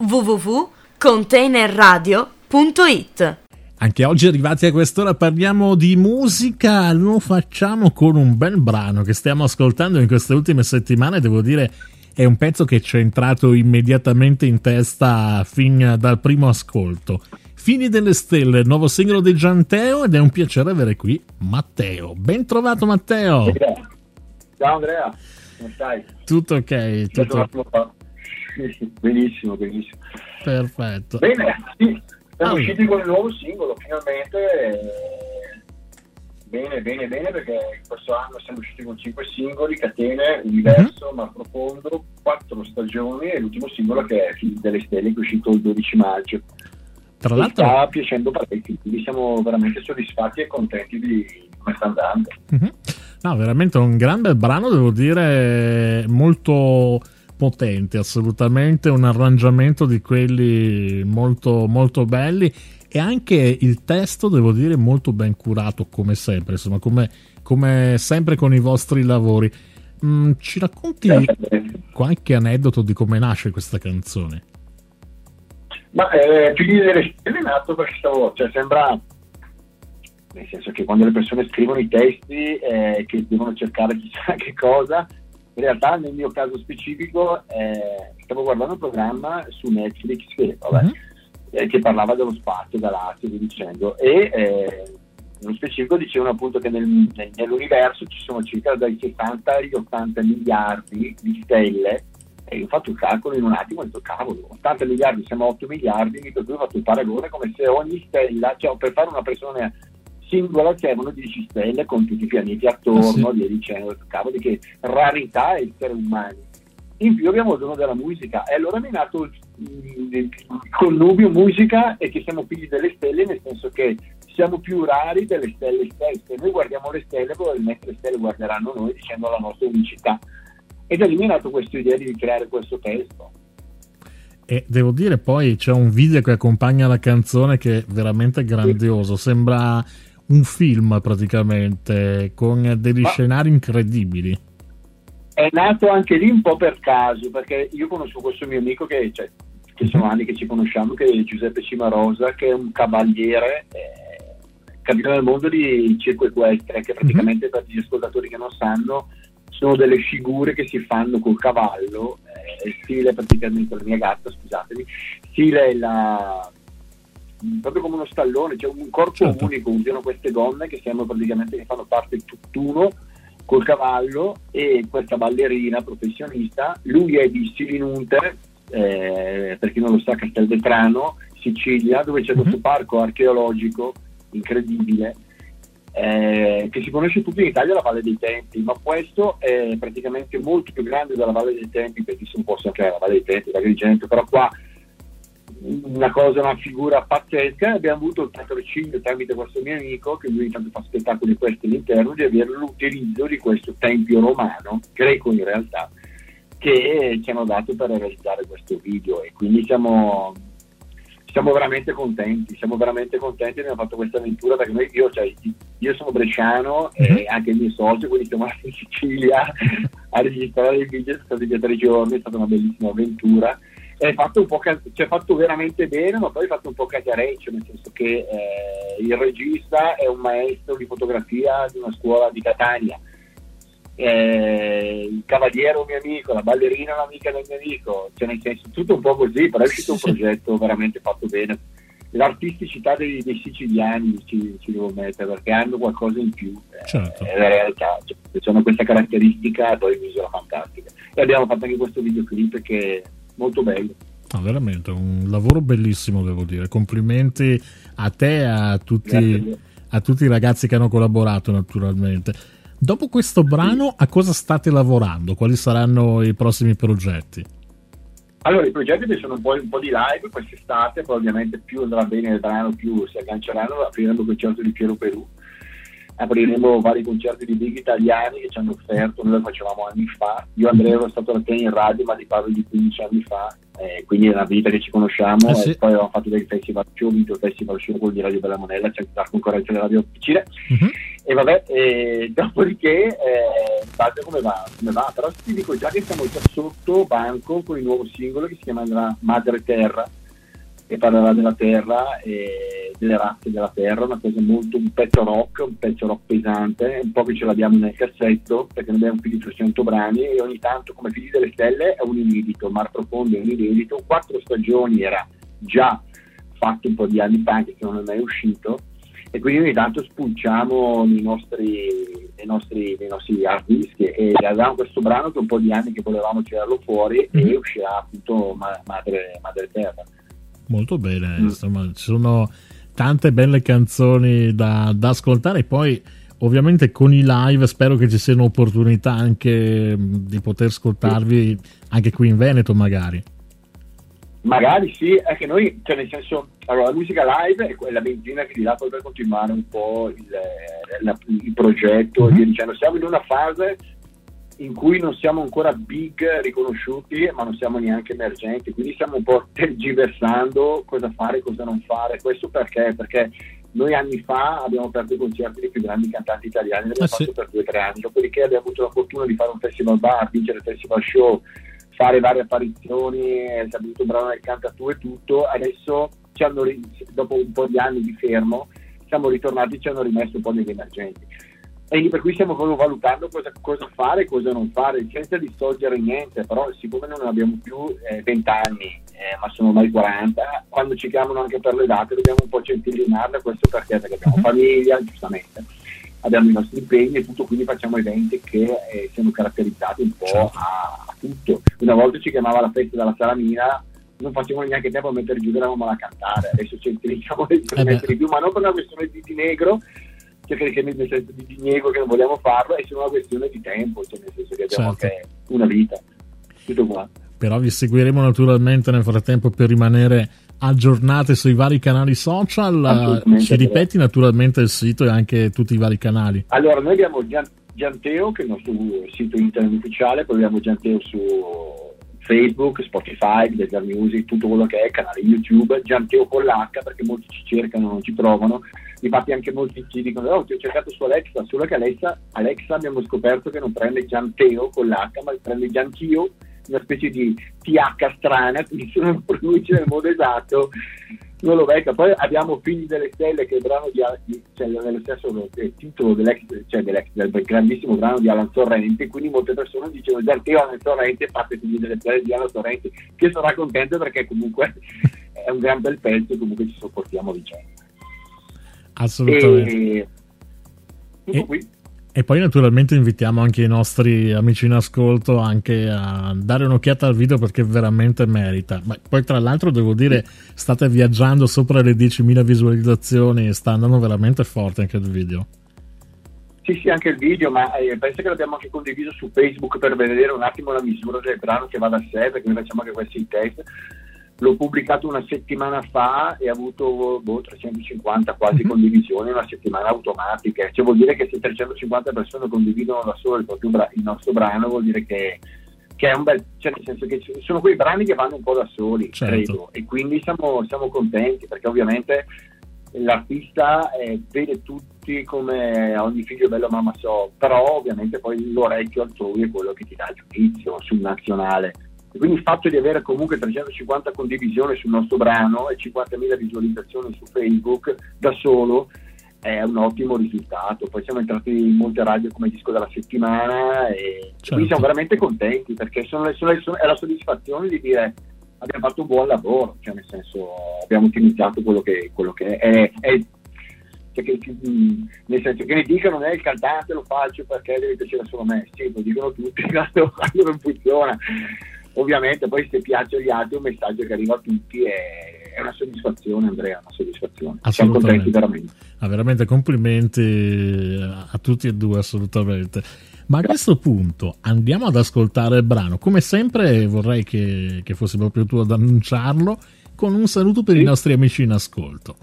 www.containerradio.it. Anche oggi arrivati a quest'ora parliamo di musica, lo facciamo con un bel brano che stiamo ascoltando in queste ultime settimane, devo dire è un pezzo che ci è entrato immediatamente in testa fin dal primo ascolto. Fini delle Stelle, il nuovo singolo di Gianteo, ed è un piacere avere qui Matteo. Ben trovato Matteo! Ciao Andrea, come stai? Tutto ok? Tutto... Benissimo. Perfetto. Bene, sì. Siamo usciti con il nuovo singolo, finalmente. Bene, perché in questo anno siamo usciti con 5 singoli, Catene, Universo, Mar Profondo, 4 stagioni e l'ultimo singolo che è Figli delle Stelle, che è uscito il 12 maggio. Tra l'altro sta piacendo parecchio, quindi siamo veramente soddisfatti e contenti di come sta andando. No, veramente un grande brano, devo dire, molto potente, assolutamente un arrangiamento di quelli molto molto belli, e anche il testo, devo dire, molto ben curato come sempre, insomma, come sempre con i vostri lavori. Ci racconti qualche aneddoto di come nasce questa canzone? Ma Figli delle Stelle è nato perché sembra, nel senso che quando le persone scrivono i testi che devono cercare chissà che cosa, in realtà nel mio caso specifico stavo guardando un programma su Netflix che parlava dello spazio, galassie, via dicendo, e nello specifico dicevano appunto che nell'universo ci sono circa dai 60 agli 80 miliardi di stelle, e io ho fatto il calcolo in un attimo e ho detto cavolo, 80 miliardi siamo 8 miliardi, per cui ho fatto il paragone come se ogni stella, cioè per fare una persona singola c'erano 10 stelle con tutti i pianeti attorno, via dicendo, cavolo, che rarità esseri umani. In più abbiamo il dono della musica, e allora mi è nato il connubio musica e che siamo figli delle stelle, nel senso che siamo più rari delle stelle stesse. Noi guardiamo le stelle, probabilmente le stelle guarderanno noi dicendo la nostra unicità. E da lì mi è nato questa idea di creare questo testo. E devo dire, poi c'è un video che accompagna la canzone che è veramente grandioso, sembra un film praticamente, con degli scenari incredibili. È nato anche lì un po' per caso, perché io conosco questo mio amico che sono anni che ci conosciamo, che è Giuseppe Cimarosa, che è un cavaliere, campione del mondo di circo equestre, che praticamente per gli ascoltatori che non sanno sono delle figure che si fanno col cavallo, stile praticamente la mia gatta, scusatemi, stile proprio come uno stallone, cioè un corpo unico, usano queste donne che che fanno parte di tutt'uno col cavallo, e questa ballerina professionista, lui è di Silinunte, per chi non lo sa, Castelvetrano, Sicilia, dove c'è questo parco archeologico incredibile, che si conosce tutto in Italia, la Valle dei Tempi, ma questo è praticamente molto più grande della Valle dei Tempi, perché si può sapere la Valle dei Tempi, la Agrigento, però qua una figura pazzesca. Abbiamo avuto il patrocinio tramite questo mio amico, che lui intanto fa spettacoli questi all'interno, di avere l'utilizzo di questo tempio romano, greco in realtà, che ci hanno dato per realizzare questo video, e quindi siamo veramente contenti, abbiamo fatto questa avventura, perché io sono bresciano e anche il mio socio, quindi siamo andati in Sicilia a registrare il video, sono stati 3 giorni, è stata una bellissima avventura. È fatto fatto veramente bene, ma poi è fatto un po' casareccio, nel senso che il regista è un maestro di fotografia di una scuola di Catania, il cavaliere un mio amico, la ballerina è un'amica del mio amico, cioè nel senso tutto un po' così, però è uscito un progetto veramente fatto bene. L'artisticità dei siciliani ci devo mettere, perché hanno qualcosa in più, è la realtà, hanno questa caratteristica, poi misura fantastica, e abbiamo fatto anche questo videoclip che è molto bello. Veramente un lavoro bellissimo, devo dire, complimenti a te e a tutti i ragazzi che hanno collaborato, naturalmente. Dopo questo brano, a cosa state lavorando? Quali saranno i prossimi progetti? Allora, i progetti sono un po' di live quest'estate, poi ovviamente più andrà bene il brano, più si agganceranno. Apriremo il concerto di Piero Perù, apriremo vari concerti di big italiani che ci hanno offerto, noi lo facevamo anni fa. Io e Andrea ero stato da te in radio, ma ti parlo di 15 anni fa, quindi è una vita che ci conosciamo. E poi avevamo fatto dei festival show, vinto il festival show, quello di Radio Bella Monella, c'è la concorrenza della radio officina. E vabbè, dopodiché guarda come va, però ti dico già che siamo già sotto banco con il nuovo singolo che si chiama Madre Terra, che parlerà della terra e delle razze della terra, un pezzo rock pesante, un po' che ce l'abbiamo nel cassetto, perché noi abbiamo più di 300 brani e ogni tanto, come Figli delle Stelle, è un inedito, Mar Profondo è un inedito, 4 stagioni era già fatto un po' di anni fa, che non è mai uscito, e quindi ogni tanto spulciamo nei nostri hard disk e avevamo questo brano che un po' di anni che volevamo tirarlo fuori e uscirà appunto Madre Terra. Molto bene, insomma, ci sono tante belle canzoni da ascoltare. Poi ovviamente con i live spero che ci siano opportunità anche di poter ascoltarvi anche qui in Veneto magari. Magari sì, è che noi, cioè nel senso, allora la musica live è quella benzina che ti dà poi per continuare un po' il progetto, e via dicendo. Siamo in una fase in cui non siamo ancora big riconosciuti, ma non siamo neanche emergenti, quindi stiamo un po' tergiversando cosa fare, cosa non fare. Questo perché noi anni fa abbiamo aperto i concerti dei più grandi cantanti italiani, l'abbiamo fatto per 2 o 3 anni, dopodiché abbiamo avuto la fortuna di fare un festival bar, vincere il festival show, fare varie apparizioni, si è avuto un brano del Canta Tu e tutto. Adesso dopo un po' di anni di fermo siamo ritornati, ci hanno rimesso un po' degli emergenti, e per cui stiamo proprio valutando cosa fare e cosa non fare, senza distogliere niente. Però siccome non abbiamo più 20 anni, ma sono ormai 40, quando ci chiamano anche per le date dobbiamo un po' centellinarle. Questo perché abbiamo famiglia, giustamente, abbiamo i nostri impegni e tutto, quindi facciamo eventi che siano caratterizzati un po' a tutto. Una volta ci chiamava la festa della Salamina, non facevamo neanche tempo a mettere giù, eravamo a cantare. Adesso centelliniamo leggermente di più, ma non per una questione di negro, cioè che nel senso di nego che non vogliamo farlo, è solo una questione di tempo, cioè nel senso che abbiamo anche una vita, tutto qua. Però vi seguiremo naturalmente nel frattempo per rimanere aggiornati sui vari canali social. Ci ripeti naturalmente il sito e anche tutti i vari canali. Allora, noi abbiamo Gianteo, che è il nostro sito internet ufficiale, poi abbiamo Gianteo su Facebook, Spotify, Deezer Music, tutto quello che è, canale YouTube, Gianteo con l'H, perché molti ci cercano, non ci trovano. Infatti anche molti ci dicono: ti ho cercato su Alexa, solo che Alexa abbiamo scoperto che non prende Gianteo con l'H, ma prende Giantio, una specie di TH strana, quindi se non lo pronuncia nel modo esatto non lo becca. Poi abbiamo Figli delle Stelle, che è il brano cioè nello stesso titolo del grandissimo brano di Alan Sorrenti, quindi molte persone dicevano Gianteo Alan Sorrenti, e fate Figli delle Stelle di Alan Sorrenti, che sarà contento perché comunque è un gran bel pezzo e comunque ci sopportiamo vicenda. Assolutamente. Tutto qui. E poi naturalmente invitiamo anche i nostri amici in ascolto anche a dare un'occhiata al video, perché veramente merita. Ma poi tra l'altro devo dire, state viaggiando sopra le 10.000 visualizzazioni e sta andando veramente forte anche il video. Sì, anche il video, ma penso che l'abbiamo anche condiviso su Facebook per vedere un attimo la misura del brano, che va da sé, perché noi facciamo anche questi test. L'ho pubblicato una settimana fa e ha avuto 350 quasi condivisioni in una settimana automatica. Cioè vuol dire che se 350 persone condividono da solo il nostro brano, vuol dire che è un bel, cioè nel senso che sono quei brani che vanno un po' da soli, credo, e quindi siamo contenti, perché ovviamente l'artista vede tutti come a ogni figlio bello mamma so, però ovviamente poi l'orecchio altrui è quello che ti dà il giudizio sul nazionale. E quindi il fatto di avere comunque 350 condivisioni sul nostro brano e 50.000 visualizzazioni su Facebook da solo è un ottimo risultato. Poi siamo entrati in molte radio come disco della settimana e quindi siamo veramente contenti, perché è la soddisfazione di dire abbiamo fatto un buon lavoro, cioè nel senso abbiamo ottimizzato quello che è cioè nel senso che ne dicano non è il cantante, lo faccio perché deve piacere solo a me. Sì, lo dicono tutti quando non funziona. Ovviamente poi se piace agli altri è un messaggio che arriva a tutti, è una soddisfazione, Andrea, una soddisfazione. Siamo contenti veramente. Veramente complimenti a tutti e due, assolutamente. Ma a questo punto andiamo ad ascoltare il brano. Come sempre vorrei che fossi proprio tu ad annunciarlo con un saluto per i nostri amici in ascolto.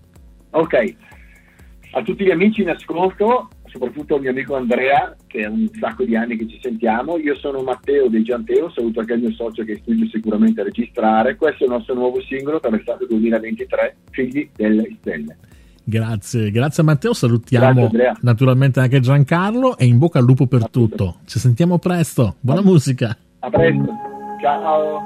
Ok, a tutti gli amici in ascolto, soprattutto al mio amico Andrea, che è un sacco di anni che ci sentiamo. Io sono Matteo dei Gianteo, saluto anche il mio socio che è in studio sicuramente a registrare. Questo è il nostro nuovo singolo per l'estate 2023, Figli delle Stelle. Grazie Matteo, salutiamo Grazie, naturalmente anche Giancarlo e in bocca al lupo per tutto. Ci sentiamo presto, buona musica. A presto, ciao.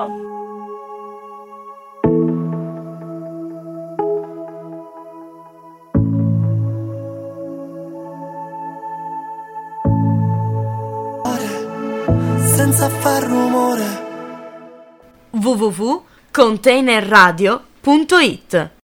Senza far rumore. www.containerradio.it